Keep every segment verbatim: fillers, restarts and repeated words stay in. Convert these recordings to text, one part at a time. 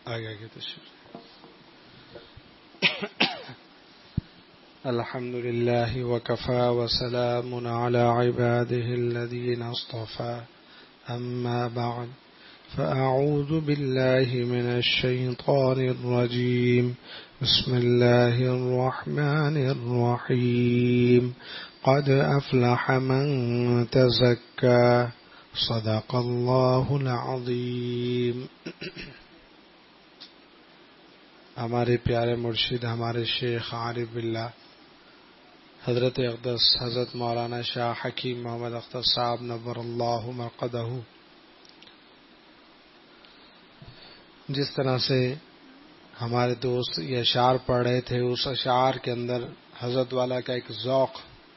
آگے آگے تشریف. الحمد لله وكفى وسلام على عباده الذين اصطفى أما بعد فأعوذ بالله من الشيطان الرجيم. بسم الله الرحمن الرحيم. قد أفلح من تزكى. صدق الله العظيم. ہمارے پیارے مرشد ہمارے شیخ عارف باللہ حضرت اقدس حضرت مولانا شاہ حکیم محمد اختر صاحب نور اللہ مرقدہ جس طرح سے ہمارے دوست یہ اشعار پڑھ رہے تھے، اس اشعار کے اندر حضرت والا کا ایک ذوق،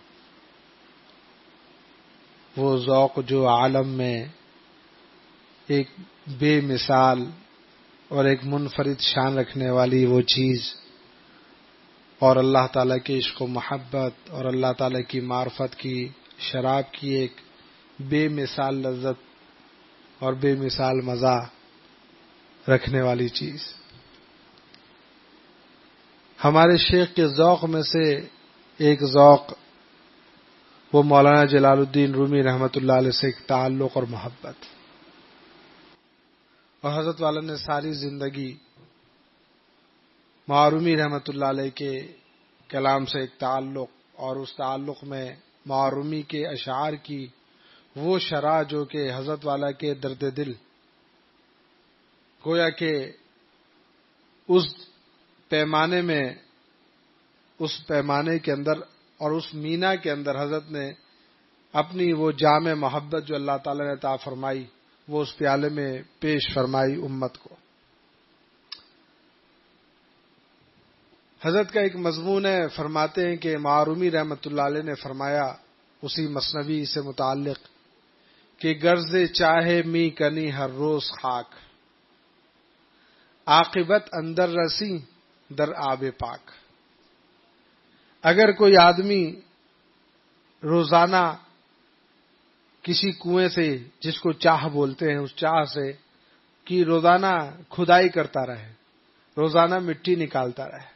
وہ ذوق جو عالم میں ایک بے مثال اور ایک منفرد شان رکھنے والی وہ چیز، اور اللہ تعالیٰ کی عشق و محبت اور اللہ تعالیٰ کی معرفت کی شراب کی ایک بے مثال لذت اور بے مثال مزہ رکھنے والی چیز. ہمارے شیخ کے ذوق میں سے ایک ذوق وہ مولانا جلال الدین رومی رحمۃ اللہ علیہ سے ایک تعلق اور محبت، اور حضرت والا نے ساری زندگی معرومی رحمۃ اللہ علیہ کے کلام سے ایک تعلق، اور اس تعلق میں معرومی کے اشعار کی وہ شرح جو کہ حضرت والا کے درد دل، گویا کہ اس پیمانے میں اس پیمانے کے اندر اور اس مینا کے اندر حضرت نے اپنی وہ جام محبت جو اللہ تعالی نے عطا فرمائی وہ اس پیالے میں پیش فرمائی امت کو. حضرت کا ایک مضمون ہے، فرماتے ہیں کہ معرومی رحمۃ اللہ علیہ نے فرمایا اسی مثنوی سے متعلق کہ غرض چاہے می کنی ہر روز خاک، عاقبت اندر رسی در آب پاک. اگر کوئی آدمی روزانہ کسی کنویں سے، جس کو چاہ بولتے ہیں، اس چاہ سے کہ روزانہ کھدائی کرتا رہے، روزانہ مٹی نکالتا رہے،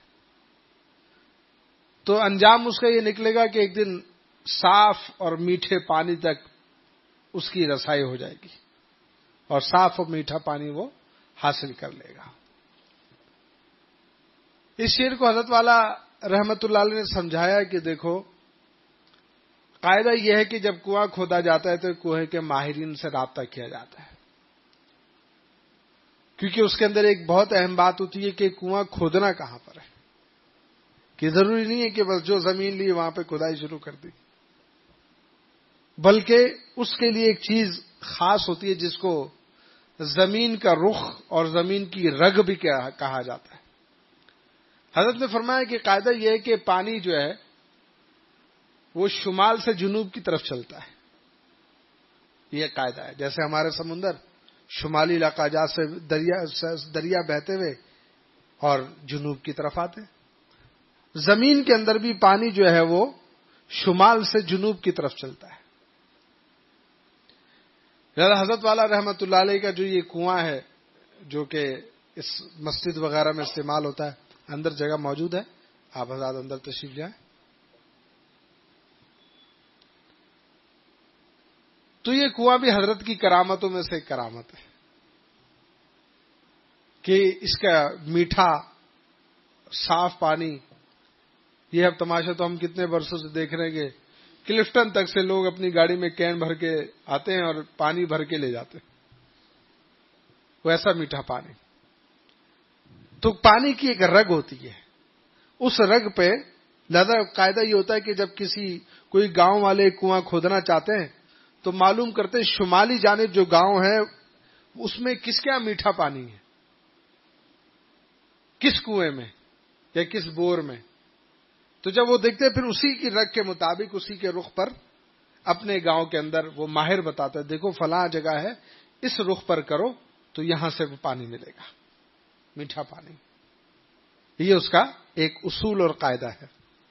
تو انجام اس کا یہ نکلے گا کہ ایک دن صاف اور میٹھے پانی تک اس کی رسائی ہو جائے گی اور صاف اور میٹھا پانی وہ حاصل کر لے گا. اس شعر کو حضرت والا رحمت اللہ علیہ نے سمجھایا کہ دیکھو، قاعدہ یہ ہے کہ جب کنواں کھودا جاتا ہے تو کنویں کے ماہرین سے رابطہ کیا جاتا ہے، کیونکہ اس کے اندر ایک بہت اہم بات ہوتی ہے کہ کنواں کھودنا کہاں پر ہے، کہ ضروری نہیں ہے کہ بس جو زمین لی وہاں پہ کھدائی شروع کر دی، بلکہ اس کے لیے ایک چیز خاص ہوتی ہے جس کو زمین کا رخ اور زمین کی رگ بھی کہا جاتا ہے. حضرت نے فرمایا کہ قاعدہ یہ ہے کہ پانی جو ہے وہ شمال سے جنوب کی طرف چلتا ہے، یہ قاعدہ ہے. جیسے ہمارے سمندر شمالی علاقہ جات سے دریا دریا بہتے ہوئے اور جنوب کی طرف آتے ہیں، زمین کے اندر بھی پانی جو ہے وہ شمال سے جنوب کی طرف چلتا ہے. حضرت والا رحمت اللہ علیہ کا جو یہ کنواں ہے جو کہ اس مسجد وغیرہ میں استعمال ہوتا ہے، اندر جگہ موجود ہے، آپ حضرات اندر تشریف جائیں. تو یہ کنواں بھی حضرت کی کرامتوں میں سے ایک کرامت ہے کہ اس کا میٹھا صاف پانی، یہ اب تماشا تو ہم کتنے برسوں سے دیکھ رہے ہیں کہ کلفٹن تک سے لوگ اپنی گاڑی میں کین بھر کے آتے ہیں اور پانی بھر کے لے جاتے ہیں، وہ ایسا میٹھا پانی. تو پانی کی ایک رگ ہوتی ہے، اس رگ پہ لہذا قاعدہ یہ ہوتا ہے کہ جب کسی کوئی گاؤں والے کنواں کھودنا چاہتے ہیں تو معلوم کرتے ہیں شمالی جانب جو گاؤں ہے اس میں کس کیا میٹھا پانی ہے، کس کنویں میں یا کس بور میں. تو جب وہ دیکھتے ہیں پھر اسی کی رگ کے مطابق اسی کے رخ پر اپنے گاؤں کے اندر وہ ماہر بتاتا ہے دیکھو فلاں جگہ ہے، اس رخ پر کرو تو یہاں سے وہ پانی ملے گا، میٹھا پانی. یہ اس کا ایک اصول اور قاعدہ ہے.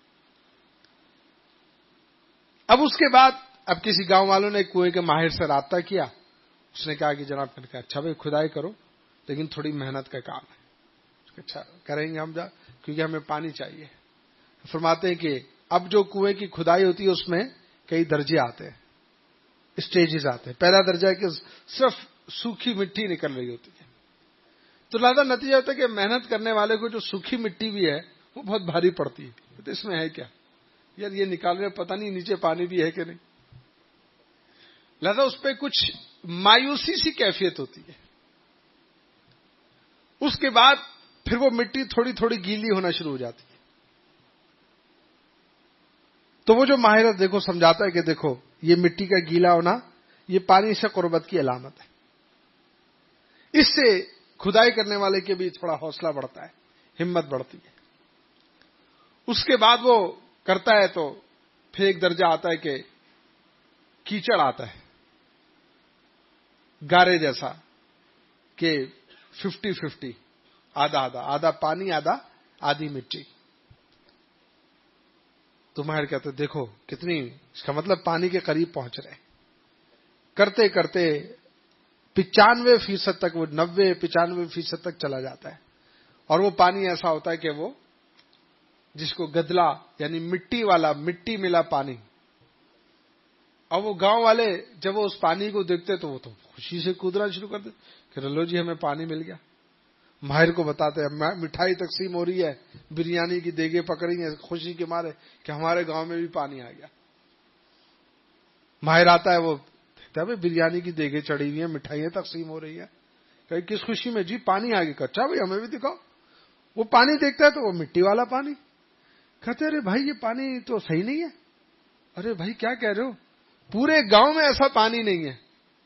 اب اس کے بعد اب کسی گاؤں والوں نے کنویں کے ماہر سے رابطہ کیا، اس نے کہا کہ جناب نے کہا اچھا بھائی کھدائی کرو. لیکن تھوڑی محنت کا کام ہے. اچھا کریں گے ہم جا کیونکہ ہمیں پانی چاہیے. فرماتے ہیں کہ اب جو کنویں کی کھدائی ہوتی ہے اس میں کئی درجے آتے ہیں, اسٹیجز آتے ہیں. پہلا درجہ ہے کہ صرف سوکھی مٹی نکل رہی ہوتی ہے, تو لہذا نتیجہ ہوتا ہے کہ محنت کرنے والے کو جو سوکھی مٹی بھی ہے وہ بہت بھاری پڑتی ہے. تو اس میں ہے کیا یار, یہ نکالنے میں پتہ نہیں نیچے پانی بھی ہے کہ نہیں. لہذا اس پہ کچھ مایوسی سی کیفیت ہوتی ہے. اس کے بعد پھر وہ مٹی تھوڑی تھوڑی گیلی ہونا شروع ہو جاتی ہے. تو وہ جو ماہر دیکھو سمجھاتا ہے کہ دیکھو یہ مٹی کا گیلا ہونا یہ پانی سے قربت کی علامت ہے. اس سے کھدائی کرنے والے کے بھی تھوڑا حوصلہ بڑھتا ہے, ہمت بڑھتی ہے. اس کے بعد وہ کرتا ہے تو پھر ایک درجہ آتا ہے کہ کیچڑ آتا ہے, گارے جیسا, کہ ففٹی ففٹی, آدھا آدھا, آدھا پانی آدھا آدھی مٹی. تو ماہر کہتے دیکھو کتنی, اس کا مطلب پانی کے قریب پہنچ رہے. کرتے کرتے پچانوے فیصد تک, وہ نوے پچانوے فیصد تک چلا جاتا ہے. اور وہ پانی ایسا ہوتا ہے کہ وہ جس کو گدلا یعنی مٹی والا, مٹی ملا پانی. اور وہ گاؤں والے جب وہ اس پانی کو دیکھتے تو وہ تو خوشی سے کودنا شروع کر دیتے کہ لو جی ہمیں پانی مل گیا. ماہر کو بتاتے ہیں مٹھائی تقسیم ہو رہی ہے, بریانی کی دیگیں پکڑی ہیں خوشی کے مارے کہ ہمارے گاؤں میں بھی پانی آ گیا. ماہر آتا ہے, وہ دیکھتا ہے بریانی کی دیگیں چڑھی ہوئی ہیں, مٹھائیاں تقسیم ہو رہی ہیں. کہ کس خوشی میں؟ جی پانی آ گیا. اچھا بھائی ہمیں بھی دکھاؤ. وہ پانی دیکھتا ہے تو وہ مٹی والا پانی. کہتے ارے بھائی یہ پانی تو صحیح نہیں ہے. ارے بھائی کیا کہہ رہے ہو, پورے گاؤں میں ایسا پانی نہیں ہے.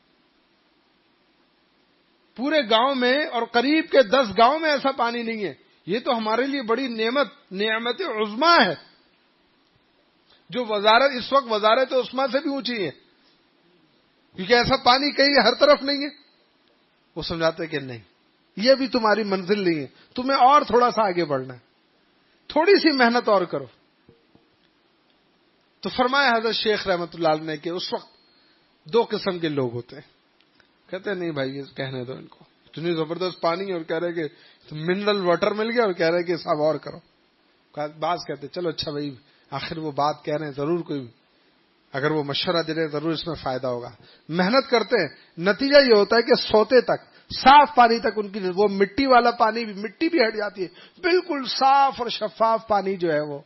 پورے گاؤں میں اور قریب کے دس گاؤں میں ایسا پانی نہیں ہے. یہ تو ہمارے لیے بڑی نعمت نعمت عظما ہے, جو وزارت اس وقت وزارت عثما سے بھی اونچی ہے, کیونکہ ایسا پانی کہیں ہر طرف نہیں ہے. وہ سمجھاتے کہ نہیں, یہ بھی تمہاری منزل نہیں ہے, تمہیں اور تھوڑا سا آگے بڑھنا ہے, تھوڑی سی محنت اور کرو. تو فرمایا حضرت شیخ رحمت اللہ علیہ نے کہ اس وقت دو قسم کے لوگ ہوتے ہیں. کہتے ہیں نہیں بھائی یہ کہنے دو ان کو, اتنی زبردست پانی اور کہہ رہے کہ منرل واٹر مل گیا اور کہہ رہے کہ صاحب اور کرو. بعض کہتے چلو اچھا بھائی آخر وہ بات کہہ رہے ہیں, ضرور کوئی اگر وہ مشورہ دے رہے ہیں ضرور اس میں فائدہ ہوگا. محنت کرتے ہیں, نتیجہ یہ ہوتا ہے کہ سوتے تک صاف پانی تک ان کی وہ مٹی والا پانی بھی مٹی بھی ہٹ جاتی ہے, بالکل صاف اور شفاف پانی جو ہے وہ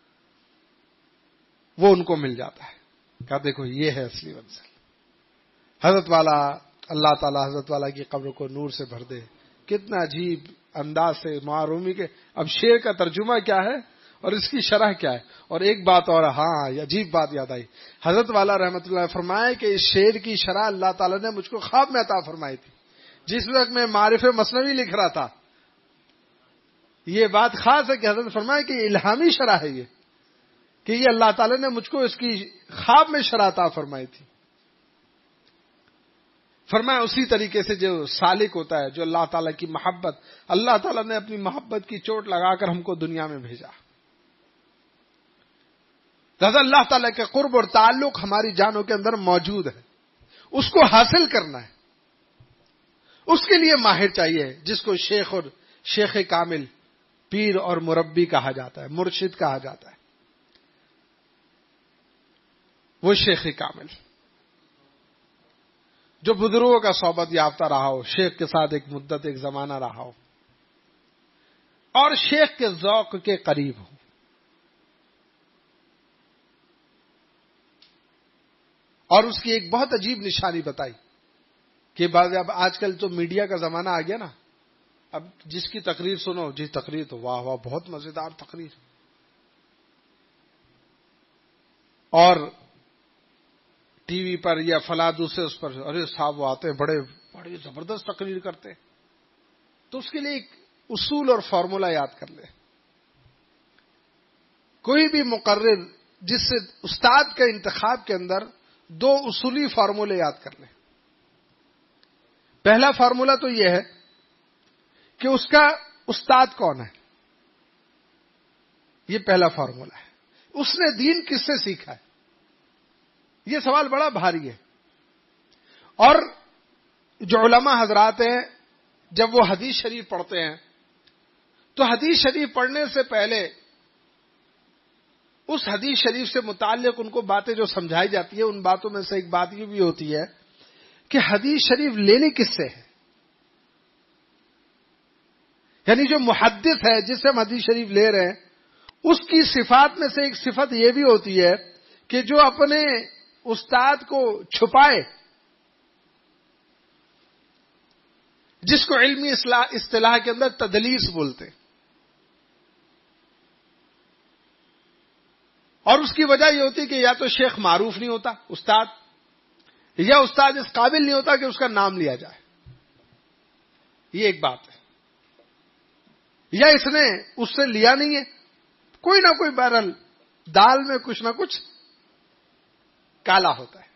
وہ ان کو مل جاتا ہے. کہا دیکھو یہ ہے اصلی منزل. حضرت والا اللہ تعالیٰ حضرت والا کی قبر کو نور سے بھر دے. کتنا عجیب انداز سے معرومی کے. اب شعر کا ترجمہ کیا ہے اور اس کی شرح کیا ہے. اور ایک بات اور, ہاں یہ عجیب بات یاد آئی. حضرت والا رحمت اللہ فرمائے کہ اس شعر کی شرح اللہ تعالیٰ نے مجھ کو خواب میں عطا فرمائی تھی, جس وقت میں معارف مثنوی لکھ رہا تھا. یہ بات خاص ہے کہ حضرت فرمائے کہ الہامی شرح ہے یہ, کہ یہ اللہ تعالیٰ نے مجھ کو اس کی خواب میں شرح عطا فرمائی تھی. فرمایا اسی طریقے سے جو سالک ہوتا ہے, جو اللہ تعالیٰ کی محبت, اللہ تعالیٰ نے اپنی محبت کی چوٹ لگا کر ہم کو دنیا میں بھیجا. لہذا اللہ تعالیٰ کے قرب اور تعلق ہماری جانوں کے اندر موجود ہے, اس کو حاصل کرنا ہے. اس کے لیے ماہر چاہیے, جس کو شیخ اور شیخ کامل, پیر اور مربی کہا جاتا ہے, مرشد کہا جاتا ہے. وہ شیخ کامل جو بزرگوں کا صحبت یافتہ رہا ہو, شیخ کے ساتھ ایک مدت ایک زمانہ رہا ہو, اور شیخ کے ذوق کے قریب ہو. اور اس کی ایک بہت عجیب نشانی بتائی کہ بعض اب آج کل تو میڈیا کا زمانہ آ گیا نا, اب جس کی تقریر سنو, جس تقریر تو واہ واہ بہت مزیدار تقریر, اور ٹی وی پر یا فلاں دوسرے اس پر ارے صاحب وہ آتے ہیں بڑے بڑے زبردست تقریر کرتے ہیں. تو اس کے لیے ایک اصول اور فارمولا یاد کر لے. کوئی بھی مقرر جس سے استاد کا انتخاب کے اندر دو اصولی فارمولے یاد کر لیں. پہلا فارمولا تو یہ ہے کہ اس کا استاد کون ہے, یہ پہلا فارمولا ہے. اس نے دین کس سے سیکھا ہے, یہ سوال بڑا بھاری ہے. اور جو علماء حضرات ہیں جب وہ حدیث شریف پڑھتے ہیں تو حدیث شریف پڑھنے سے پہلے اس حدیث شریف سے متعلق ان کو باتیں جو سمجھائی جاتی ہے، ان باتوں میں سے ایک بات یہ بھی ہوتی ہے کہ حدیث شریف لینی کس سے ہے. یعنی جو محدث ہے جس سے ہم حدیث شریف لے رہے ہیں، اس کی صفات میں سے ایک صفت یہ بھی ہوتی ہے کہ جو اپنے استاد کو چھپائے، جس کو علمی اصطلاح کے اندر تدلیس بولتے ہیں. اور اس کی وجہ یہ ہوتی ہے کہ یا تو شیخ معروف نہیں ہوتا استاد، یا استاد اس قابل نہیں ہوتا کہ اس کا نام لیا جائے. یہ ایک بات ہے. یا اس نے اس سے لیا نہیں ہے، کوئی نہ کوئی بہرحال دال میں کچھ نہ کچھ کالا ہوتا ہے.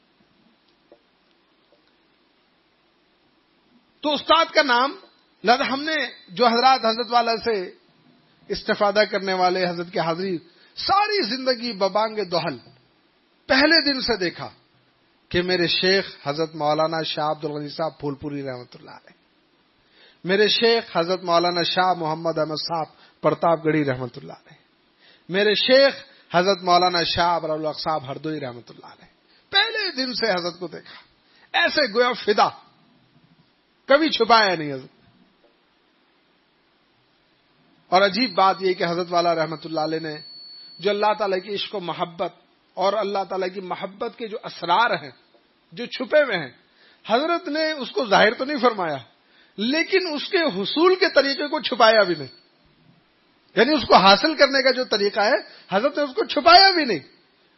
تو استاد کا نام، لہذا ہم نے جو حضرات حضرت والا سے استفادہ کرنے والے حضرت کے حاضری ساری زندگی ببانگ دہل پہلے دن سے دیکھا کہ میرے شیخ حضرت مولانا شاہ عبد الغنی صاحب پھول پوری رحمۃ اللہ علیہ، میرے شیخ حضرت مولانا شاہ محمد احمد صاحب پرتاپ گڑھی رحمۃ اللہ علیہ، میرے شیخ حضرت مولانا شاہ ابرالحق صاحب ہردوئی رحمۃ اللہ علیہ. پہلے دن سے حضرت کو دیکھا، ایسے گویا فدا، کبھی چھپایا نہیں حضرت. اور عجیب بات یہ کہ حضرت والا رحمۃ اللہ علیہ نے جو اللہ تعالیٰ کی عشق و محبت اور اللہ تعالیٰ کی محبت کے جو اسرار ہیں جو چھپے ہوئے ہیں، حضرت نے اس کو ظاہر تو نہیں فرمایا، لیکن اس کے حصول کے طریقے کو چھپایا بھی نہیں. یعنی اس کو حاصل کرنے کا جو طریقہ ہے حضرت نے اس کو چھپایا بھی نہیں.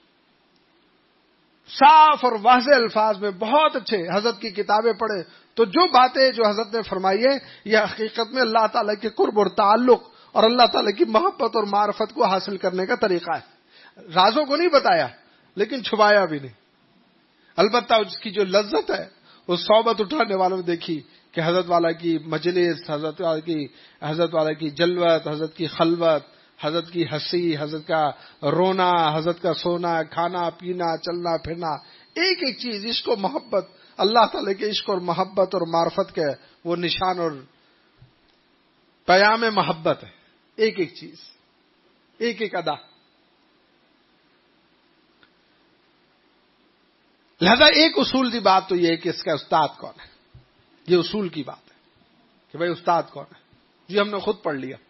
صاف اور واضح الفاظ میں بہت اچھے. حضرت کی کتابیں پڑھے تو جو باتیں جو حضرت نے فرمائی ہے یہ حقیقت میں اللہ تعالیٰ کے قرب اور تعلق اور اللہ تعالیٰ کی محبت اور معرفت کو حاصل کرنے کا طریقہ ہے. رازوں کو نہیں بتایا لیکن چھپایا بھی نہیں. البتہ اس کی جو لذت ہے اس صحبت اٹھانے والوں نے دیکھی کہ حضرت والا کی مجلس، حضرت والا کی حضرت والا کی جلوت، حضرت کی خلوت، حضرت کی ہنسی، حضرت کا رونا، حضرت کا سونا، کھانا پینا، چلنا پھرنا، ایک ایک چیز عشق و محبت، اللہ تعالیٰ کے عشق اور محبت اور معرفت کے وہ نشان اور پیام محبت ہے. ایک ایک چیز، ایک ایک ادا. لہذا ایک اصول کی بات تو یہ ہے کہ اس کا استاد کون ہے. یہ اصول کی بات ہے کہ بھائی استاد کون ہے. جی ہم نے خود پڑھ لیا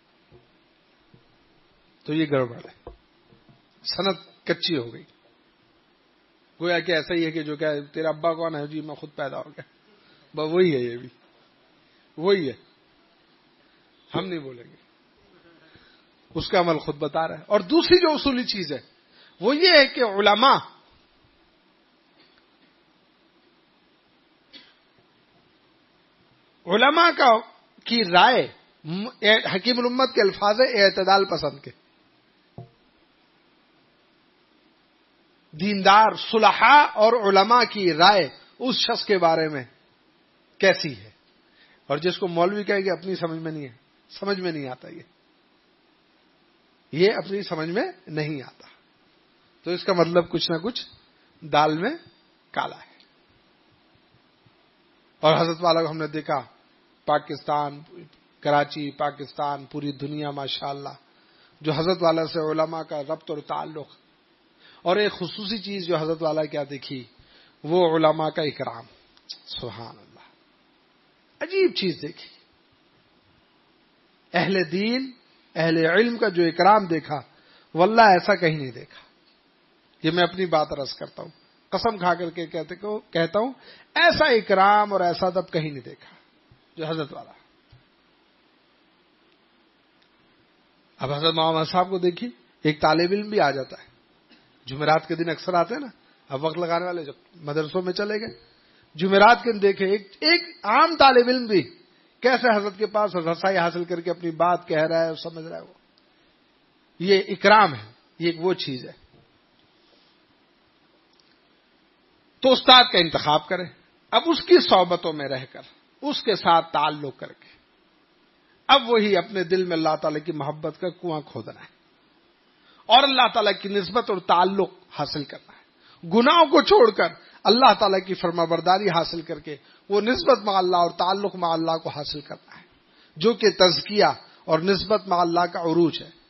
تو یہ گڑبڑ ہے، سند کچی ہو گئی. گویا کہ ایسا ہی ہے کہ جو کہ تیرا ابا کون ہے، جی میں خود پیدا ہو گیا. بس وہی ہے، یہ بھی وہی ہے، ہم نہیں بولیں گے. اس کا عمل خود بتا رہا ہے. اور دوسری جو اصولی چیز ہے وہ یہ ہے کہ علماء علماء کا کی رائے حکیم الامت کے الفاظ اعتدال پسند کے، دیندار صلحاء اور علماء کی رائے اس شخص کے بارے میں کیسی ہے. اور جس کو مولوی کہے کہ اپنی سمجھ میں نہیں ہے، سمجھ میں نہیں آتا، یہ یہ اپنی سمجھ میں نہیں آتا، تو اس کا مطلب کچھ نہ کچھ دال میں کالا ہے. اور حضرت والا کو ہم نے دیکھا پاکستان، کراچی، پاکستان، پوری دنیا ماشاءاللہ جو حضرت والا سے علماء کا ربط اور تعلق. اور ایک خصوصی چیز جو حضرت والا کیا دیکھی، وہ علماء کا اکرام. سبحان اللہ، عجیب چیز دیکھی. اہل دین، اہل علم کا جو اکرام دیکھا، واللہ ایسا کہیں نہیں دیکھا. یہ میں اپنی بات عرض کرتا ہوں، قسم کھا کر کے کہتے کو کہتا ہوں، ایسا اکرام اور ایسا ادب کہیں نہیں دیکھا جو حضرت والا. اب حضرت محمد صاحب کو دیکھی، ایک طالب علم بھی آ جاتا ہے، جمعرات کے دن اکثر آتے ہیں نا، اب وقت لگانے والے جب مدرسوں میں چلے گئے، جمعرات کے دن دیکھے ایک ایک عام طالب علم بھی کیسے حضرت کے پاس رسائی حاصل کر کے اپنی بات کہہ رہا ہے اور سمجھ رہا ہے. وہ یہ اکرام ہے، یہ ایک وہ چیز ہے. تو استاد کا انتخاب کرے، اب اس کی صحبتوں میں رہ کر، اس کے ساتھ تعلق کر کے، اب وہی اپنے دل میں اللہ تعالی کی محبت کا کنواں کھودنا ہے اور اللہ تعالیٰ کی نسبت اور تعلق حاصل کرنا ہے. گناہوں کو چھوڑ کر اللہ تعالیٰ کی فرما برداری حاصل کر کے وہ نسبت مع اللہ اور تعلق مع اللہ کو حاصل کرنا ہے، جو کہ تزکیہ اور نسبت مع اللہ کا عروج ہے۔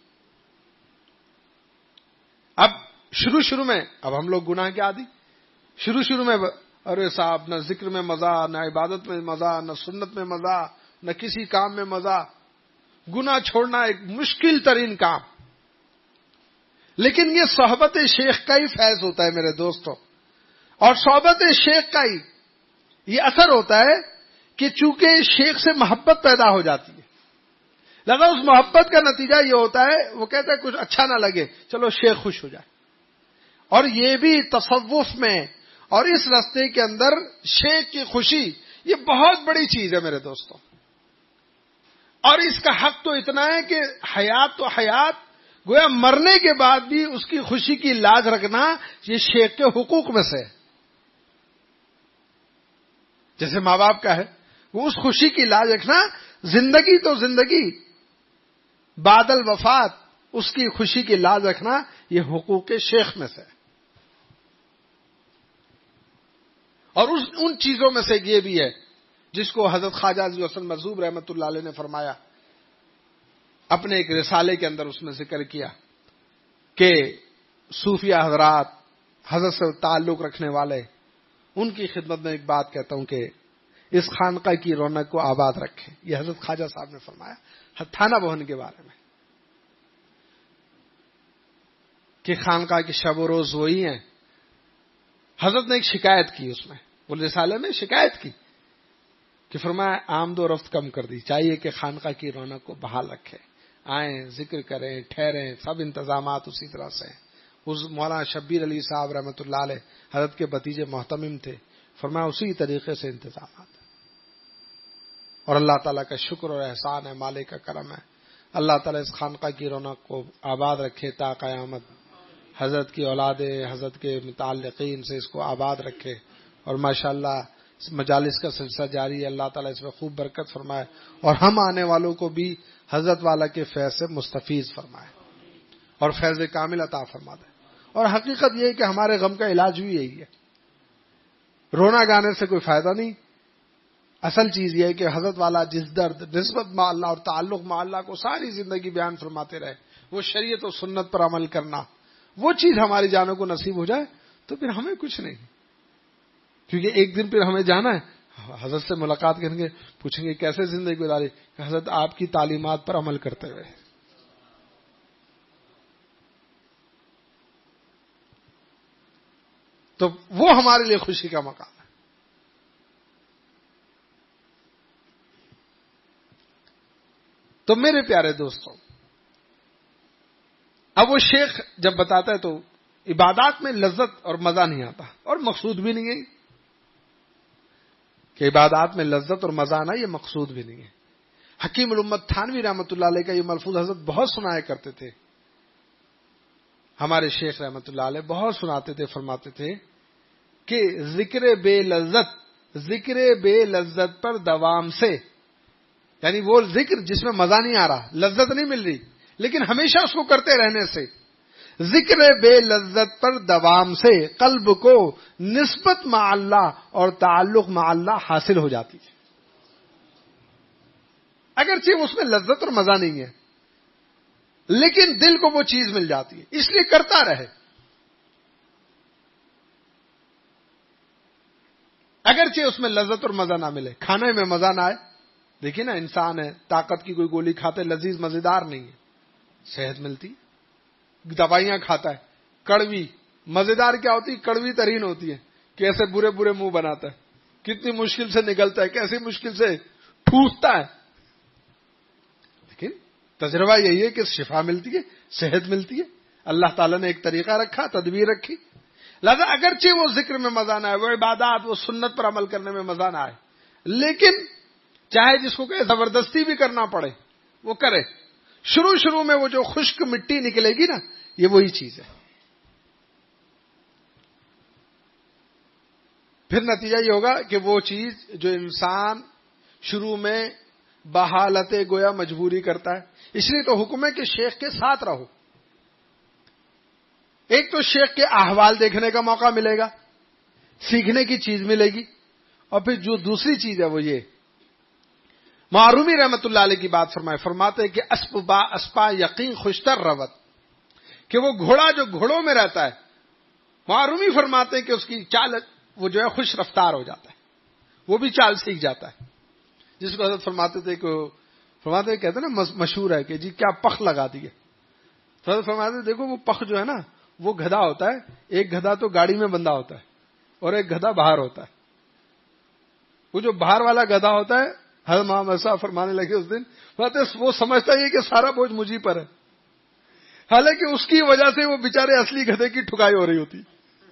اب شروع شروع میں اب ہم لوگ گناہ کے عادی، شروع شروع میں ارے صاحب نہ ذکر میں مزہ، نہ عبادت میں مزہ، نہ سنت میں مزہ، نہ کسی کام میں مزہ، گناہ چھوڑنا ایک مشکل ترین کام۔ لیکن یہ صحبت شیخ کا ہی فیض ہوتا ہے میرے دوستوں، اور صحبت شیخ کا ہی یہ اثر ہوتا ہے کہ چونکہ شیخ سے محبت پیدا ہو جاتی ہے، لہذا اس محبت کا نتیجہ یہ ہوتا ہے، وہ کہتا ہے کچھ اچھا نہ لگے چلو شیخ خوش ہو جائے۔ اور یہ بھی تصوف میں اور اس راستے کے اندر شیخ کی خوشی یہ بہت بڑی چیز ہے میرے دوستوں، اور اس کا حق تو اتنا ہے کہ حیات تو حیات، گویا مرنے کے بعد بھی اس کی خوشی کی لاج رکھنا یہ شیخ کے حقوق میں سے ہے۔ جیسے ماں باپ کا ہے، وہ اس خوشی کی لاج رکھنا، زندگی تو زندگی، بعد الوفات اس کی خوشی کی لاج رکھنا یہ حقوق شیخ میں سے ہے۔ اور اس ان چیزوں میں سے یہ بھی ہے جس کو حضرت خواجہ عزیز الحسن مرزوق رحمۃ اللہ علیہ نے فرمایا اپنے ایک رسالے کے اندر، اس میں ذکر کیا کہ صوفیہ حضرات، حضرت سے تعلق رکھنے والے، ان کی خدمت میں ایک بات کہتا ہوں کہ اس خانقاہ کی رونق کو آباد رکھیں۔ یہ حضرت خواجہ صاحب نے فرمایا تھانہ بہن کے بارے میں کہ خانقاہ کی شب و روز وہی ہیں۔ حضرت نے ایک شکایت کی، اس میں وہ رسالے میں شکایت کی کہ فرمایا آمد و رفت کم کر دی، چاہیے کہ خانقاہ کی رونق کو بحال رکھے، آئیں ذکر کریں ٹھہریں، سب انتظامات اسی طرح سے۔ اس مولانا شبیر علی صاحب رحمۃ اللہ علیہ حضرت کے بھتیجے محتمم تھے، فرمایا اسی طریقے سے انتظامات، اور اللہ تعالیٰ کا شکر اور احسان ہے، مالک کا کرم ہے۔ اللہ تعالیٰ اس خانقاہ کی رونق کو آباد رکھے تا قیامت، حضرت کی اولاد حضرت کے متعلقین سے اس کو آباد رکھے، اور ماشاءاللہ مجالس کا سلسلہ جاری ہے، اللہ تعالیٰ اس میں خوب برکت فرمائے، اور ہم آنے والوں کو بھی حضرت والا کے فیض سے مستفیض فرمائے اور فیض کامل عطا فرما دے۔ اور حقیقت یہ ہے کہ ہمارے غم کا علاج بھی یہی ہے، رونا گانے سے کوئی فائدہ نہیں، اصل چیز یہ ہے کہ حضرت والا جس درد، نسبت مع اللہ اور تعلق مع اللہ کو ساری زندگی بیان فرماتے رہے، وہ شریعت و سنت پر عمل کرنا، وہ چیز ہماری جانوں کو نصیب ہو جائے تو پھر ہمیں کچھ نہیں، کیونکہ ایک دن پھر ہمیں جانا ہے، حضرت سے ملاقات کریں گے، پوچھیں گے کیسے زندگی گزاری، کہ حضرت آپ کی تعلیمات پر عمل کرتے ہوئے۔ تو وہ ہمارے لیے خوشی کا مقام ہے۔ تو میرے پیارے دوستوں، اب وہ شیخ جب بتاتا ہے تو عبادات میں لذت اور مزہ نہیں آتا، اور مقصود بھی نہیں ہے کہ عبادات میں لذت اور مزہ آنا، یہ مقصود بھی نہیں ہے۔ حکیم الامت تھانوی رحمۃ اللہ علیہ کا یہ ملفوظ حضرت بہت سنایا کرتے تھے، ہمارے شیخ رحمۃ اللہ علیہ بہت سناتے تھے، فرماتے تھے کہ ذکر بے لذت، ذکر بے لذت پر دوام سے، یعنی وہ ذکر جس میں مزہ نہیں آ رہا، لذت نہیں مل رہی، لیکن ہمیشہ اس کو کرتے رہنے سے، ذکر بے لذت پر دوام سے قلب کو نسبت مع اللہ اور تعلق مع اللہ حاصل ہو جاتی ہے۔ اگرچہ اس میں لذت اور مزہ نہیں ہے، لیکن دل کو وہ چیز مل جاتی ہے، اس لیے کرتا رہے۔ اگرچہ اس میں لذت اور مزہ نہ ملے، کھانے میں مزہ نہ آئے، دیکھیے نا انسان ہے، طاقت کی کوئی گولی کھاتے لذیذ مزیدار نہیں ہے، صحت ملتی، دوائیاں کھاتا ہے کڑوی، مزیدار کیا ہوتی ہے؟ کڑوی ترین ہوتی ہے، کیسے برے برے منہ بناتا ہے، کتنی مشکل سے نکلتا ہے، کیسی مشکل سے ٹھوستا ہے، لیکن تجربہ یہی ہے کہ شفا ملتی ہے، صحت ملتی ہے، اللہ تعالیٰ نے ایک طریقہ رکھا، تدبیر رکھی، لہذا اگرچہ وہ ذکر میں مزہ نہ آئے، وہ عبادات، وہ سنت پر عمل کرنے میں مزہ نہ آئے، لیکن چاہے جس کو کہ زبردستی بھی کرنا پڑے وہ کرے، شروع شروع میں وہ جو خشک مٹی نکلے گی نا، یہ وہی چیز ہے، پھر نتیجہ یہ ہوگا کہ وہ چیز جو انسان شروع میں بحالت گویا مجبوری کرتا ہے، اس لیے تو حکم ہے کہ شیخ کے ساتھ رہو، ایک تو شیخ کے احوال دیکھنے کا موقع ملے گا سیکھنے کی چیز ملے گی. اور پھر جو دوسری چیز ہے وہ یہ، معرومی رحمت اللہ علیہ کی بات فرمائے، فرماتے کہ اسپ با اسپا یقین خوشتر روت، کہ وہ گھوڑا جو گھوڑوں میں رہتا ہے، معرومی فرماتے ہیں کہ اس کی چال وہ جو ہے خوش رفتار ہو جاتا ہے، وہ بھی چال سیکھ جاتا ہے. جس کو حضرت فرماتے تھے کہ فرماتے کہتے ہیں نا مشہور ہے کہ جی کیا پخ لگا دیے. تو حضرت فرماتے دیکھو وہ پخ جو ہے نا وہ گدھا ہوتا ہے، ایک گدھا تو گاڑی میں بندھا ہوتا ہے اور ایک گدھا باہر ہوتا ہے. وہ جو باہر والا گدھا ہوتا ہے، حضرت محمد صاحب فرمانے لگے اس دن، وہ سمجھتا ہے کہ سارا بوجھ مجھ ہی پر ہے، حالانکہ اس کی وجہ سے وہ بیچارے اصلی گدھے کی ٹھکائی ہو رہی ہوتی،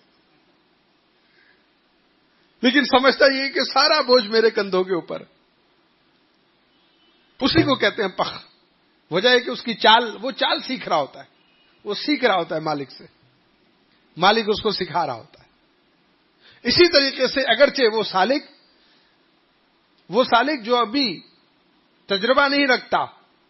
لیکن سمجھتا یہ کہ سارا بوجھ میرے کندھوں کے اوپر. اسی کو کہتے ہیں پخ. وجہ ہے کہ اس کی چال، وہ چال سیکھ رہا ہوتا ہے، وہ سیکھ رہا ہوتا ہے مالک سے، مالک اس کو سکھا رہا ہوتا ہے. اسی طریقے سے اگرچہ وہ سالک وہ سالک جو ابھی تجربہ نہیں رکھتا،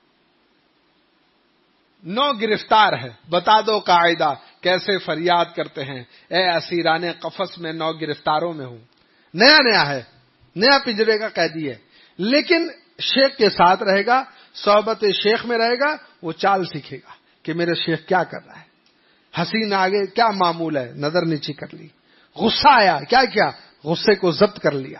نو گرفتار ہے، بتا دو قاعدہ کیسے فریاد کرتے ہیں، اے اسیران قفس میں نو گرفتاروں میں ہوں. نیا نیا ہے، نیا پنجرے کا قیدی ہے، لیکن شیخ کے ساتھ رہے گا، صحبت شیخ میں رہے گا، وہ چال سیکھے گا کہ میرے شیخ کیا کر رہا ہے. حسین آگے کیا معمول ہے، نظر نیچی کر لی. غصہ آیا، کیا کیا، غصے کو ضبط کر لیا.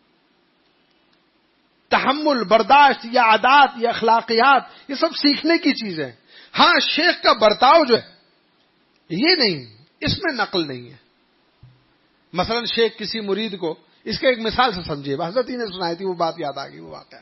تحمل، برداشت، یا عادات یا اخلاقیات، یہ سب سیکھنے کی چیز ہے. ہاں شیخ کا برتاؤ جو ہے یہ نہیں، اس میں نقل نہیں ہے. مثلا شیخ کسی مرید کو، اس کے ایک مثال سے سمجھیے، حضرت ہی نے سنائی تھی، وہ بات یاد آ گئی، وہ واقعہ.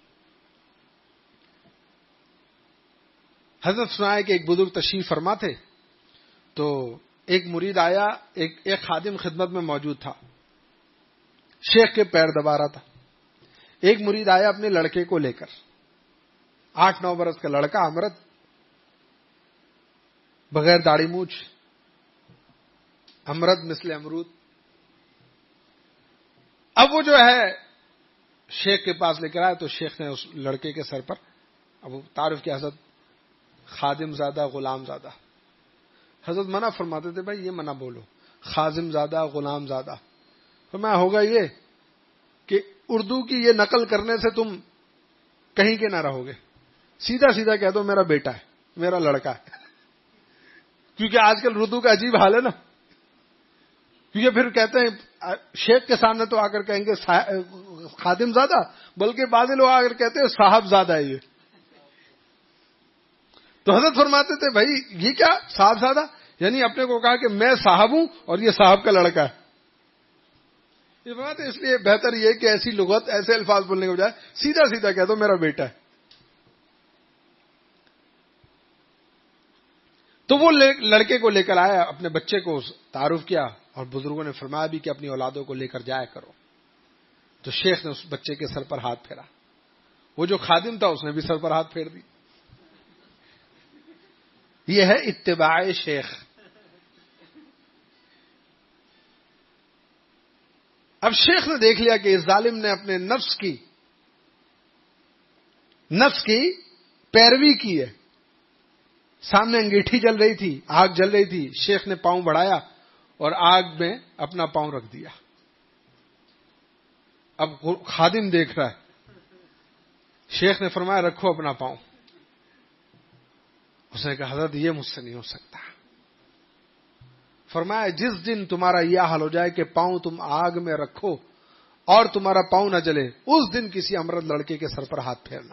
حضرت سنایا کہ ایک بزرگ تشریف فرما تھے، تو ایک مرید آیا، ایک ایک خادم خدمت میں موجود تھا، شیخ کے پیر دبا رہا تھا. ایک مرید آیا اپنے لڑکے کو لے کر، آٹھ نو برس کا لڑکا، امرد، بغیر داڑھی مونچھ، امرد مثل امرود. اب وہ جو ہے شیخ کے پاس لے کر آیا، تو شیخ نے اس لڑکے کے سر پر اب وہ تعارف کیا، حضرت خادم زادہ غلام زادہ. حضرت منع فرماتے تھے بھائی یہ منع بولو، خادم زادہ غلام زادہ. تو میں ہوگا یہ کہ اردو کی یہ نقل کرنے سے تم کہیں کے نہ رہو گے، سیدھا سیدھا کہہ دو میرا بیٹا ہے، میرا لڑکا ہے. کیونکہ آج کل اردو کا عجیب حال ہے نا، کیونکہ پھر کہتے ہیں شیخ کے سامنے تو آ کر کہیں گے خادم زادہ، بلکہ بعض لوگ آ کر کہتے ہیں صاحب زادہ ہے یہ. تو حضرت فرماتے تھے بھائی یہ کیا صاحب زادہ، یعنی اپنے کو کہا کہ میں صاحب ہوں اور یہ صاحب کا لڑکا ہے. یہ بات ہے، اس لیے بہتر یہ کہ ایسی لغت، ایسے الفاظ بولنے کے بجائے سیدھا سیدھا کہہ دو میرا بیٹا ہے. تو وہ لڑکے کو لے کر آیا، اپنے بچے کو تعارف کیا، اور بزرگوں نے فرمایا بھی کہ اپنی اولادوں کو لے کر جایا کرو. تو شیخ نے اس بچے کے سر پر ہاتھ پھیرا، وہ جو خادم تھا اس نے بھی سر پر ہاتھ پھیر دی. یہ ہے اتباع شیخ. اب شیخ نے دیکھ لیا کہ اس ظالم نے اپنے نفس کی نفس کی پیروی کی ہے. سامنے انگیٹھی جل رہی تھی، آگ جل رہی تھی، شیخ نے پاؤں بڑھایا اور آگ میں اپنا پاؤں رکھ دیا. اب خادم دیکھ رہا ہے، شیخ نے فرمایا رکھو اپنا پاؤں. اس نے کہا حضرت یہ مجھ سے نہیں ہو سکتا. فرمایا جس دن تمہارا یہ حال ہو جائے کہ پاؤں تم آگ میں رکھو اور تمہارا پاؤں نہ جلے، اس دن کسی امرد لڑکے کے سر پر ہاتھ پھیرنا.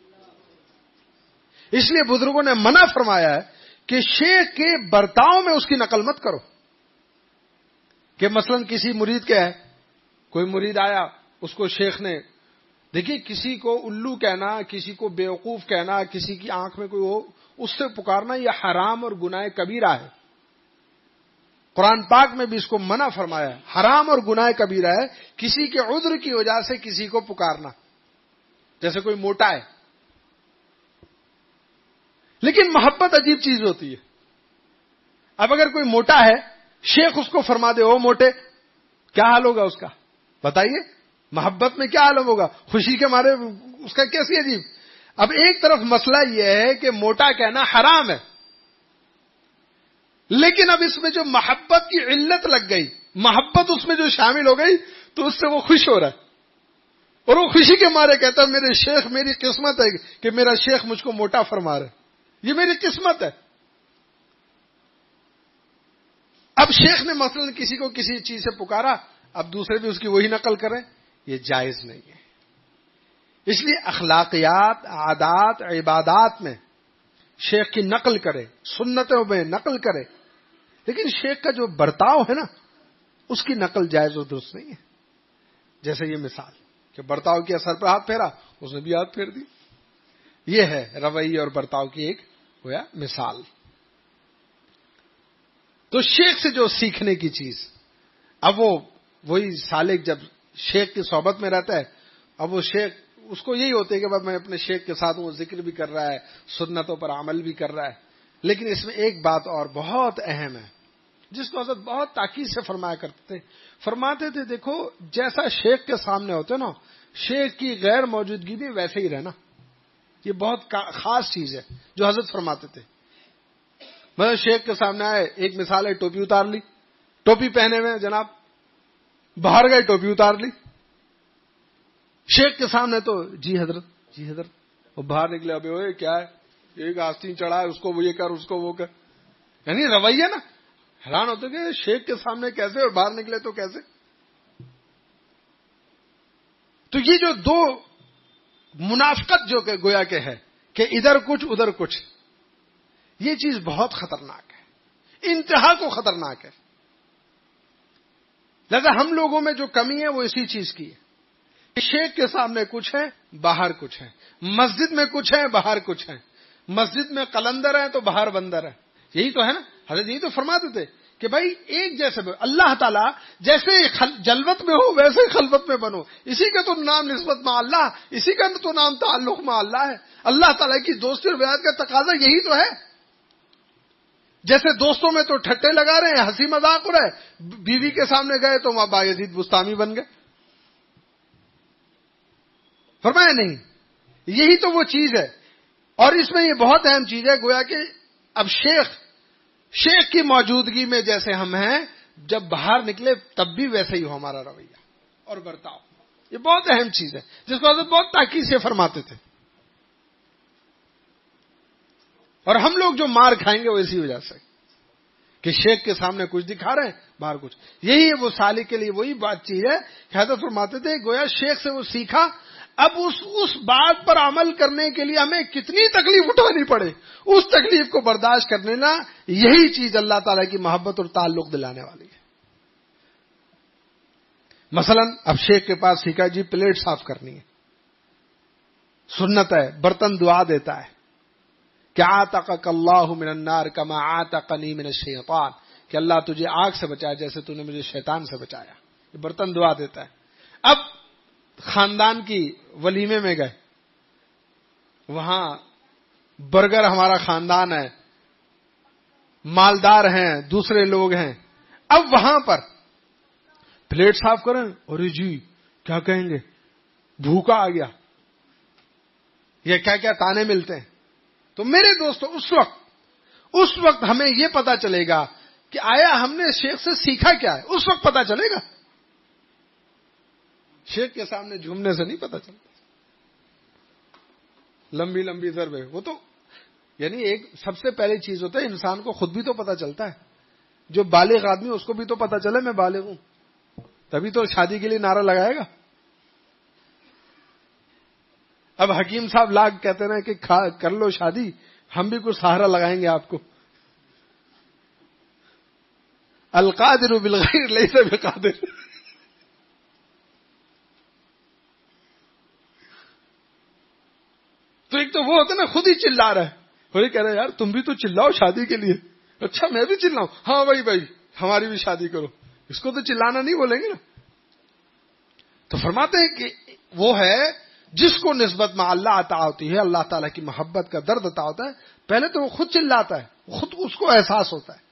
اس لیے بزرگوں نے منع فرمایا ہے کہ شیخ کے برتاؤ میں اس کی نقل مت کرو. کہ مثلا کسی مرید کے ہے، کوئی مرید آیا، اس کو شیخ نے، دیکھیے کسی کو الو کہنا، کسی کو بیوقوف کہنا، کسی کی آنکھ میں کوئی ہو اس سے پکارنا، یہ حرام اور گناہ کبیرہ ہے. قرآن پاک میں بھی اس کو منع فرمایا ہے، حرام اور گناہ کبیرہ ہے کسی کے عذر کی وجہ سے کسی کو پکارنا. جیسے کوئی موٹا ہے، لیکن محبت عجیب چیز ہوتی ہے. اب اگر کوئی موٹا ہے، شیخ اس کو فرما دے او موٹے، کیا حال ہوگا اس کا بتائیے؟ محبت میں کیا حال ہوگا؟ خوشی کے مارے اس کا کیسی عجیب. اب ایک طرف مسئلہ یہ ہے کہ موٹا کہنا حرام ہے، لیکن اب اس میں جو محبت کی علت لگ گئی، محبت اس میں جو شامل ہو گئی تو اس سے وہ خوش ہو رہا ہے، اور وہ خوشی کے مارے کہتا ہے میرے شیخ، میری قسمت ہے کہ میرا شیخ مجھ کو موٹا فرما رہا ہے، یہ میری قسمت ہے۔ اب شیخ نے مثلا کسی کو کسی چیز سے پکارا، اب دوسرے بھی اس کی وہی نقل کریں، یہ جائز نہیں ہے۔ اس لیے اخلاقیات، عادات، عبادات میں شیخ کی نقل کرے، سنتوں میں نقل کرے، لیکن شیخ کا جو برتاؤ ہے نا اس کی نقل جائز و درست نہیں ہے۔ جیسے یہ مثال کہ برتاؤ کیا، سر پہ ہاتھ پھیرا، اس نے بھی ہاتھ پھیر دی، یہ ہے رویے اور برتاؤ کی ایک ہوا مثال۔ تو شیخ سے جو سیکھنے کی چیز، اب وہ وہی سالک جب شیخ کی صحبت میں رہتا ہے، اب وہ شیخ اس کو یہی ہوتا ہے کہ میں اپنے شیخ کے ساتھ وہ ذکر بھی کر رہا ہے، سنتوں پر عمل بھی کر رہا ہے، لیکن اس میں ایک بات اور بہت اہم ہے جس کو حضرت بہت تاکید سے فرمایا کرتے تھے۔ فرماتے تھے دیکھو جیسا شیخ کے سامنے ہوتے نا، شیخ کی غیر موجودگی بھی ویسے ہی رہنا، یہ بہت خاص چیز ہے جو حضرت فرماتے تھے۔ میں شیخ کے سامنے آئے، ایک مثال ہے ٹوپی اتار لی، ٹوپی پہنے ہوئے جناب، باہر گئے ٹوپی اتار لی، شیخ کے سامنے تو جی حضرت جی حضرت، وہ باہر نکلے، ابھی وہ کیا ہے، ایک آستین چڑھا ہے، اس کو وہ یہ کر، اس کو وہ کر، یعنی رویہ نا، حیران ہوتے کہ شیخ کے سامنے کیسے اور باہر نکلے تو کیسے۔ تو یہ جو دو منافقت جو کہ گویا کہ ہے کہ ادھر کچھ ادھر کچھ، یہ چیز بہت خطرناک ہے، انتہا کو خطرناک ہے۔ لہذا ہم لوگوں میں جو کمی ہے وہ اسی چیز کی ہے کہ شیخ کے سامنے کچھ ہے، باہر کچھ ہے، مسجد میں کچھ ہے، باہر کچھ ہے، مسجد میں قلندر ہے تو باہر بندر ہے، یہی تو ہے نا۔ حضرت یہی تو فرماتے تھے کہ بھائی ایک جیسے اللہ تعالیٰ جیسے جلوت میں ہو ویسے ہی خلوت میں بنو، اسی کا تو نام نسبت مع اللہ، اسی کا تو نام تعلق مع اللہ ہے۔ اللہ تعالیٰ کی دوستی اور ولایت کا تقاضا یہی تو ہے۔ جیسے دوستوں میں تو ٹھٹے لگا رہے ہیں، ہنسی مذاق ہو رہا ہے، بیوی کے سامنے گئے تو وہاں بایزید بستامی بن گئے، فرمایا نہیں، یہی تو وہ چیز ہے۔ اور اس میں یہ بہت اہم چیز ہے گویا کہ اب شیخ شیخ کی موجودگی میں جیسے ہم ہیں، جب باہر نکلے تب بھی ویسے ہی ہو ہمارا رویہ اور برتاؤ، یہ بہت اہم چیز ہے جس کو حضرت بہت تاکید سے فرماتے تھے۔ اور ہم لوگ جو مار کھائیں گے وہ اسی وجہ سے کہ شیخ کے سامنے کچھ دکھا رہے ہیں، باہر کچھ، یہی ہے وہ سالک کے لیے وہی بات چیز ہے کہ حضرت فرماتے تھے گویا شیخ سے وہ سیکھا، اب اس اس بات پر عمل کرنے کے لیے ہمیں کتنی تکلیف اٹھانی پڑے، اس تکلیف کو برداشت کر لینا، یہی چیز اللہ تعالیٰ کی محبت اور تعلق دلانے والی ہے۔ مثلا اب شیخ کے پاس سیکھا جی پلیٹ صاف کرنی ہے، سنت ہے، برتن دعا دیتا ہے کہ آتقک اللہ من النار کما آتقنی من الشیطان، کہ اللہ تجھے آگ سے بچایا جیسے تو نے مجھے شیطان سے بچایا، یہ برتن دعا دیتا ہے۔ اب خاندان کی ولیمے میں گئے، وہاں برگر ہمارا خاندان ہے، مالدار ہیں، دوسرے لوگ ہیں، اب وہاں پر پلیٹ صاف کریں، اور جی کیا کہیں گے، بھوکا آ گیا، یہ کیا کیا تانے ملتے ہیں۔ تو میرے دوستو اس وقت اس وقت ہمیں یہ پتا چلے گا کہ آیا ہم نے شیخ سے سیکھا کیا ہے، اس وقت پتا چلے گا، شیخ کے سامنے جھومنے سے نہیں پتا چلتا۔ لمبی لمبی ضربیں، وہ تو یعنی ایک سب سے پہلی چیز ہوتا ہے انسان کو خود بھی تو پتا چلتا ہے، جو بالغ آدمی اس کو بھی تو پتا چلے میں بالغ ہوں، تبھی تو شادی کے لیے نعرہ لگائے گا۔ اب حکیم صاحب لاگ کہتے ہیں کہ کر لو شادی، ہم بھی کچھ سہارا لگائیں گے آپ کو۔ القادر بالغیر لیس بقادر، تو ایک تو وہ ہوتا ہے نا خود ہی چلا رہا ہے، اور یہ کہہ رہا ہے یار تم بھی تو چلاؤ شادی کے لیے، اچھا میں بھی چلاؤں، ہاں بھائی بھائی ہماری بھی شادی کرو، اس کو تو چلانا نہیں بولیں گے نا۔ تو فرماتے ہیں کہ وہ ہے جس کو نسبت میں اللہ عطا ہوتی ہے، اللہ تعالیٰ کی محبت کا درد عطا ہوتا ہے، پہلے تو وہ خود چلاتا ہے، خود اس کو احساس ہوتا ہے۔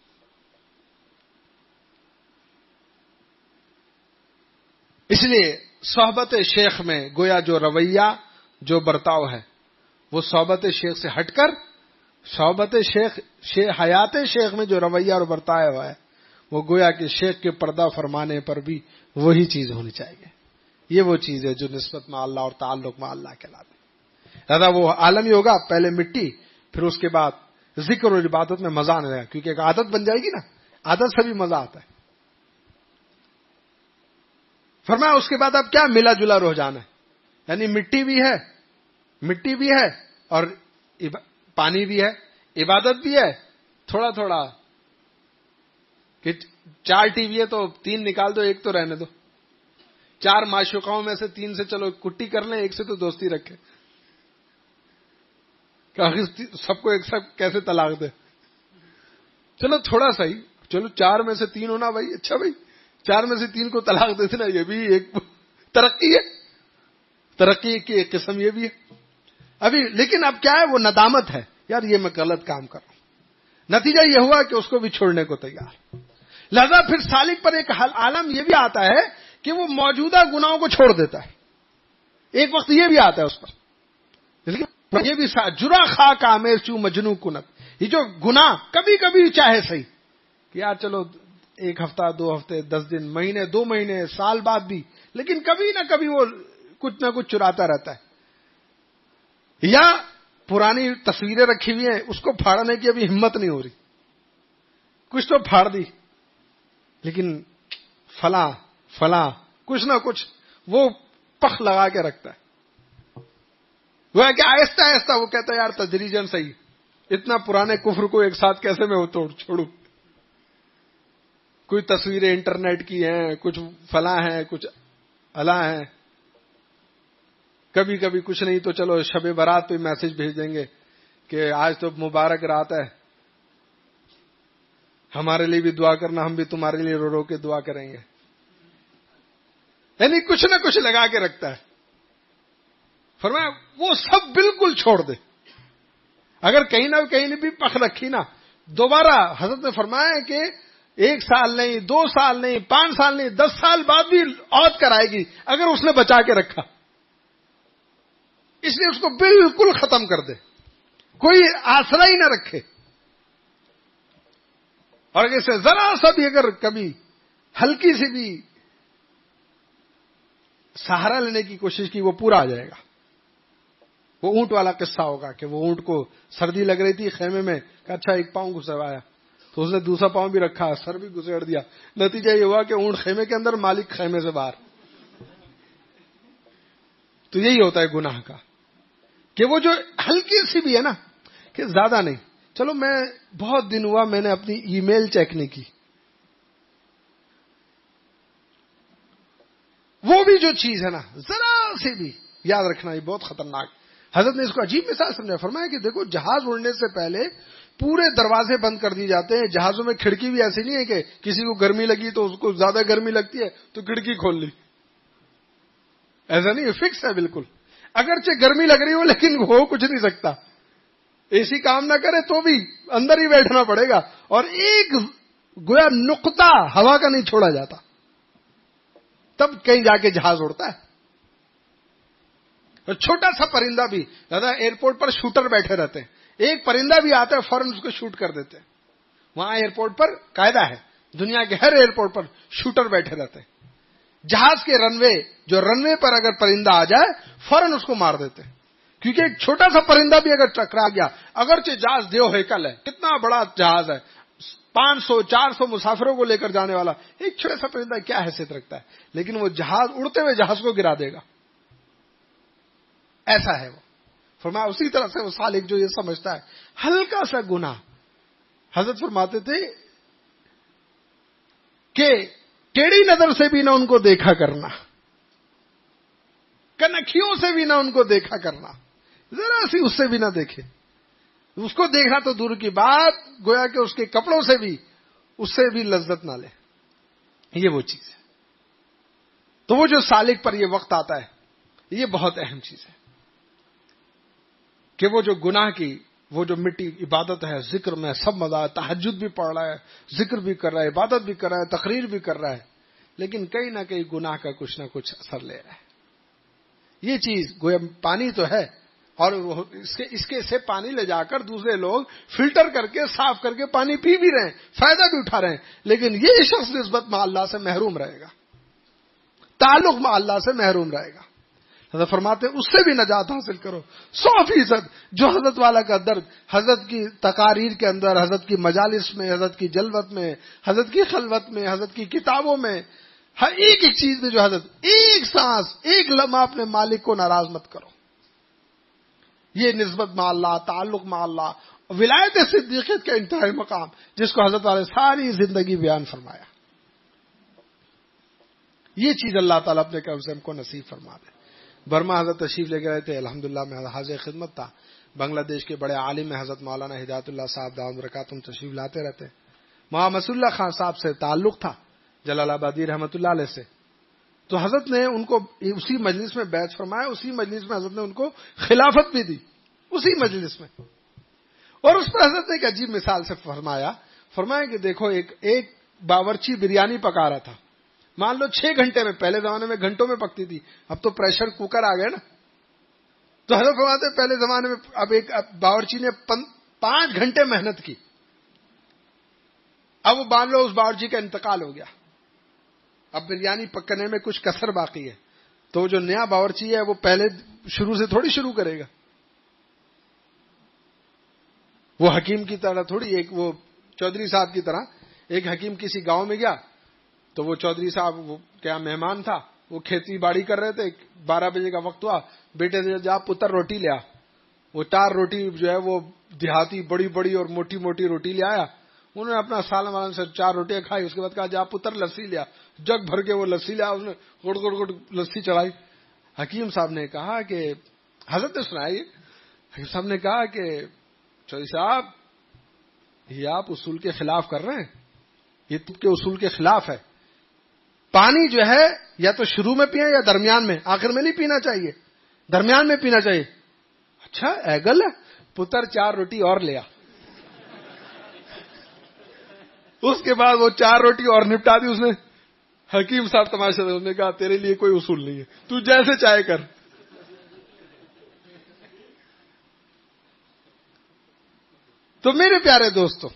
اس لیے صحبت شیخ میں گویا جو رویہ جو برتاؤ ہے وہ صحبت شیخ سے ہٹ کر صحبت شیخ حیات شیخ میں جو رویہ اور برتاؤ ہے وہ گویا کہ شیخ کے پردہ فرمانے پر بھی وہی چیز ہونی چاہیے. یہ وہ چیز ہے جو نسبت میں اللہ اور تعلق میں اللہ کے علاوہ. دادا وہ عالم ہی ہوگا، پہلے مٹی، پھر اس کے بعد ذکر اور عبادت میں مزہ آنے لگا، کیونکہ ایک عادت بن جائے گی نا، عادت سے بھی مزہ آتا ہے. فرمایا اس کے بعد اب کیا ملا جلا رجحان ہے، یعنی مٹی بھی ہے، مٹی بھی ہے اور پانی بھی ہے، عبادت بھی ہے. تھوڑا تھوڑا کہ چار ٹی وی ہے تو تین نکال دو، ایک تو رہنے دو. چار معشوقاؤں میں سے تین سے چلو کٹی کر لیں، ایک سے تو دوستی رکھے. سب کو ایک ساتھ کیسے طلاق دے؟ چلو تھوڑا سا ہی، چلو چار میں سے تین ہونا بھائی، اچھا بھائی چار میں سے تین کو طلاق دے دینا، یہ بھی ایک ترقی ہے، ترقی کی ایک قسم یہ بھی ہے ابھی. لیکن اب کیا ہے، وہ ندامت ہے، یار یہ میں غلط کام کر رہا ہوں. نتیجہ یہ ہوا کہ اس کو بھی چھوڑنے کو تیار. لہذا پھر سالک پر ایک عالم یہ بھی آتا ہے کہ وہ موجودہ گناہوں کو چھوڑ دیتا ہے. ایک وقت یہ بھی آتا ہے اس پر، لیکن یہ بھی جرا خا کامیر چو مجنو کنت، یہ جو گناہ کبھی کبھی چاہے صحیح کہ یار چلو ایک ہفتہ، دو ہفتے، دس دن، مہینے، دو مہینے، سال بعد بھی، لیکن کبھی نہ کبھی وہ کچھ نہ کچھ چراتا رہتا ہے. یا پرانی تصویریں رکھی ہوئی ہیں، اس کو پھاڑنے کی ابھی ہمت نہیں ہو رہی، کچھ تو پھاڑ دی، لیکن فلاں فلاں کچھ نہ کچھ وہ پخ لگا کے رکھتا ہے. وہ ہے کہ آہستہ آہستہ وہ کہتا ہے یار تدریجاً صحیح، اتنا پرانے کفر کو ایک ساتھ کیسے میں توڑ چھوڑوں. کوئی تصویریں انٹرنیٹ کی ہیں، کچھ فلاں ہیں، کچھ الا ہیں. کبھی کبھی کچھ نہیں تو چلو شب برات پہ میسج بھیج دیں گے کہ آج تو مبارک رات ہے، ہمارے لیے بھی دعا کرنا، ہم بھی تمہارے لیے رو رو کے دعا کریں گے. یعنی کچھ نہ کچھ لگا کے رکھتا ہے. فرمایا وہ سب بالکل چھوڑ دے. اگر کہیں نہ کہیں بھی پخ رکھی نا، دوبارہ حضرت نے فرمایا کہ ایک سال نہیں، دو سال نہیں، پانچ سال نہیں، دس سال بعد بھی عود کرائے گی اگر اس نے بچا کے رکھا. اس لیے اس کو بالکل ختم کر دے، کوئی آسرا ہی نہ رکھے. اور اسے ذرا سا بھی اگر کبھی ہلکی سی بھی سہارا لینے کی کوشش کی، وہ پورا آ جائے گا. وہ اونٹ والا قصہ ہوگا کہ وہ اونٹ کو سردی لگ رہی تھی خیمے میں، کہ اچھا ایک پاؤں گھسوایا تو اس نے دوسرا پاؤں بھی رکھا، سر بھی گھسیڑ دیا. نتیجہ یہ ہوا کہ اونٹ خیمے کے اندر، مالک خیمے سے باہر. تو یہی ہوتا ہے گناہ کا کہ وہ جو ہلکی سی بھی ہے نا، کہ زیادہ نہیں، چلو میں بہت دن ہوا میں نے اپنی ای میل چیک نہیں کی، وہ بھی جو چیز ہے نا ذرا سی بھی یاد رکھنا، یہ بہت خطرناک. حضرت نے اس کو عجیب مثال سمجھا. فرمایا کہ دیکھو جہاز اڑنے سے پہلے پورے دروازے بند کر دیے جاتے ہیں. جہازوں میں کھڑکی بھی ایسی نہیں ہے کہ کسی کو گرمی لگی تو اس کو زیادہ گرمی لگتی ہے تو کھڑکی کھول لی، ایسا نہیں، فکس ہے بالکل. اگرچہ گرمی لگ رہی ہو لیکن ہو کچھ نہیں سکتا، اے سی کام نہ کرے تو بھی اندر ہی بیٹھنا پڑے گا، اور ایک گویا نقطہ ہوا کا نہیں چھوڑا جاتا، تب کہیں جا کے جہاز اڑتا ہے. اور چھوٹا سا پرندہ بھی، دادا ایئرپورٹ پر شوٹر بیٹھے رہتے ہیں، ایک پرندہ بھی آتا ہے فوراً اس کو شوٹ کر دیتے ہیں. وہاں ایئرپورٹ پر قاعدہ ہے، دنیا کے ہر ایئرپورٹ پر شوٹر بیٹھے رہتے ہیں. جہاز کے رن وے جو رن وے پر اگر پرندہ آ جائے فوراً اس کو مار دیتے ہیں، کیونکہ ایک چھوٹا سا پرندہ بھی اگر ٹکرا گیا، اگرچہ جہاز دیو ہیکل ہے، کتنا بڑا جہاز ہے، پانچ سو چار سو مسافروں کو لے کر جانے والا، ایک چھوٹا سا پرندہ کیا حیثیت رکھتا ہے، لیکن وہ جہاز اڑتے ہوئے جہاز کو گرا دے گا. ایسا ہے وہ. فرمایا اسی طرح سے وہ سالک جو یہ سمجھتا ہے ہلکا سا گناہ، حضرت فرماتے تھے کہ ٹیڑھی نظر سے بھی نہ ان کو دیکھا کرنا، کنکھیوں سے بھی نہ ان کو دیکھا کرنا، ذرا سی اس سے بھی نہ دیکھے. اس کو دیکھنا تو دور کی بات، گویا کہ اس کے کپڑوں سے بھی اس سے بھی لذت نہ لے. یہ وہ چیز ہے. تو وہ جو سالک پر یہ وقت آتا ہے، یہ بہت اہم چیز ہے کہ وہ جو گناہ کی، وہ جو مٹی عبادت ہے، ذکر میں سب مزہ ہے، تہجد بھی پڑھ رہا ہے، ذکر بھی کر رہا ہے، عبادت بھی کر رہا ہے، تقریر بھی کر رہا ہے، لیکن کہیں نہ کہیں گناہ کا کچھ نہ کچھ اثر لے رہا ہے. یہ چیز گویا پانی تو ہے اور اس کے اس کے سے پانی لے جا کر دوسرے لوگ فلٹر کر کے صاف کر کے پانی پی بھی رہے ہیں, فائدہ بھی اٹھا رہے ہیں, لیکن یہ شخص نسبت مع اللہ سے محروم رہے گا, تعلق مع اللہ سے محروم رہے گا. حضرت فرماتے ہیں اس سے بھی نجات حاصل کرو. سو فیصد جو حضرت والا کا درد حضرت کی تقاریر کے اندر, حضرت کی مجالس میں, حضرت کی جلوت میں, حضرت کی خلوت میں, حضرت کی کتابوں میں, ہر ایک ایک چیز میں جو حضرت ایک سانس ایک لمحہ اپنے مالک کو ناراض مت کرو. یہ نسبت مع اللہ, تعلق مع اللہ, ولایت صدیقیت کا انتہائی مقام جس کو حضرت والے ساری زندگی بیان فرمایا. یہ چیز اللہ تعالیٰ اپنے کرم سے ہم کو نصیب فرما دے. برما حضرت تشریف لے کے رہے تھے, الحمدللہ میں حاضر خدمت تھا. بنگلہ دیش کے بڑے عالم میں حضرت مولانا ہدایت اللہ صاحب دامت برکاتہم تشریف لاتے رہتے. وہاں مسعود اللہ خان صاحب سے تعلق تھا, جلال آبادی رحمۃ اللہ علیہ سے. تو حضرت نے ان کو اسی مجلس میں بیعت فرمایا, اسی مجلس میں حضرت نے ان کو خلافت بھی دی, اسی مجلس میں. اور اس پر حضرت نے ایک عجیب مثال سے فرمایا فرمایا کہ دیکھو ایک ایک باورچی بریانی پکا رہا تھا. مان لو چھ گھنٹے میں, پہلے زمانے میں گھنٹوں میں پکتی تھی, اب تو پریشر کوکر آ گئے نا. تو حضرت فرماتے ہیں پہلے زمانے میں اب ایک باورچی نے پانچ گھنٹے محنت کی, اب وہ مان لو اس باورچی کا انتقال ہو گیا, اب بریانی پکنے میں کچھ کسر باقی ہے. تو جو نیا باورچی ہے وہ پہلے شروع سے تھوڑی شروع کرے گا. وہ حکیم کی طرح تھوڑی, ایک وہ چودھری صاحب کی طرح ایک حکیم کسی گاؤں میں گیا, تو وہ چودھری صاحب وہ کیا مہمان تھا, وہ کھیتی باڑی کر رہے تھے. بارہ بجے کا وقت ہوا, بیٹے سے جا پتر روٹی لیا. وہ چار روٹی جو ہے وہ دیہاتی بڑی بڑی اور موٹی موٹی روٹی لے آیا. انہوں نے اپنا سالن والن سے چار روٹیاں کھائی. اس کے بعد کہا جا پتر لسی لیا, جگ بھر کے وہ لسی لیا, اس نے گڑ گڑ گڑ لسی چڑھائی. حکیم صاحب نے کہا کہ حضرت نے سنائی, حکیم صاحب نے کہا کہ چودھری صاحب یہ آپ اصول کے خلاف کر رہے ہیں, یہ تم کے اصول کے خلاف ہے. پانی جو ہے یا تو شروع میں پیئیں یا درمیان میں, آخر میں نہیں پینا چاہیے, درمیان میں پینا چاہیے. اچھا ایگل ہے, پتر چار روٹی اور لیا. اس کے بعد وہ چار روٹی اور نپٹا دی اس نے. حکیم صاحب تماشا سے, اس نے کہا تیرے لیے کوئی اصول نہیں ہے, تو جیسے چاہے کر. تو میرے پیارے دوستو,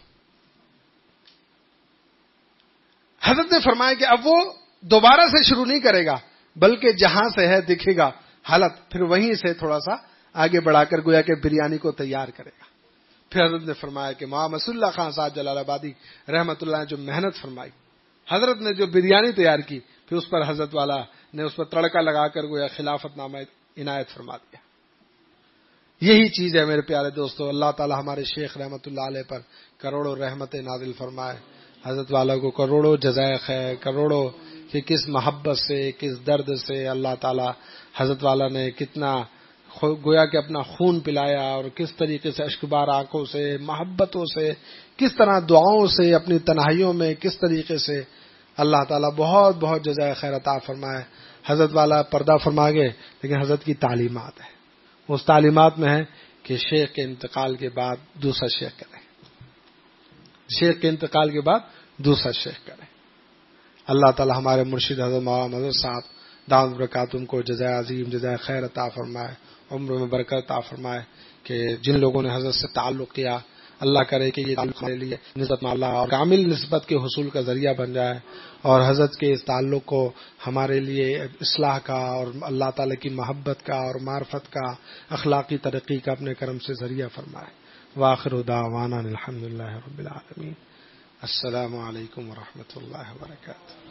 حضرت نے فرمایا کہ اب وہ دوبارہ سے شروع نہیں کرے گا, بلکہ جہاں سے ہے دکھے گا حالت, پھر وہیں سے تھوڑا سا آگے بڑھا کر گویا کہ بریانی کو تیار کرے گا. پھر حضرت نے فرمایا کہ مولانا مسعود اللہ خان صاحب جلال آبادی رحمۃ اللہ نے جو محنت فرمائی, حضرت نے جو بریانی تیار کی, پھر اس پر حضرت والا نے اس پر تڑکا لگا کر گویا خلافت نامہ عنایت فرما دیا. یہی چیز ہے میرے پیارے دوستو. اللہ تعالی ہمارے شیخ رحمۃ اللہ علیہ پر کروڑوں رحمتیں نازل فرمائے. حضرت والا کو کروڑوں جزائے خیر, کروڑوں کہ کس محبت سے, کس درد سے اللہ تعالی حضرت والا نے کتنا گویا کہ اپنا خون پلایا, اور کس طریقے سے اشکبار آنکھوں سے, محبتوں سے, کس طرح دعاؤں سے, اپنی تنہائیوں میں کس طریقے سے اللہ تعالیٰ بہت بہت جزائے خیر عطا فرمائے. حضرت والا پردہ فرما گئے, لیکن حضرت کی تعلیمات ہے, اس تعلیمات میں ہے کہ شیخ کے انتقال کے بعد دوسرا شیخ کرے, شیخ کے انتقال کے بعد دوسرا شیخ کرے. اللہ تعالیٰ ہمارے مرشد حضرت مولانا مظہر صاحب دامت برکاتہم کو جزائے عظیم جزائے خیر عطا فرمائے, عمر میں برکت عطا فرمائے. کہ جن لوگوں نے حضرت سے تعلق کیا, اللہ کرے کہ یہ تعلق ہمارے لیے نسبت میں اللہ اور کامل نسبت کے حصول کا ذریعہ بن جائے, اور حضرت کے اس تعلق کو ہمارے لیے اصلاح کا اور اللہ تعالی کی محبت کا اور معرفت کا, اخلاقی ترقی کا اپنے کرم سے ذریعہ فرمائے. وآخر دعوانا الحمدللہ رب العالمین. السلام علیکم ورحمۃ اللہ وبرکاتہ.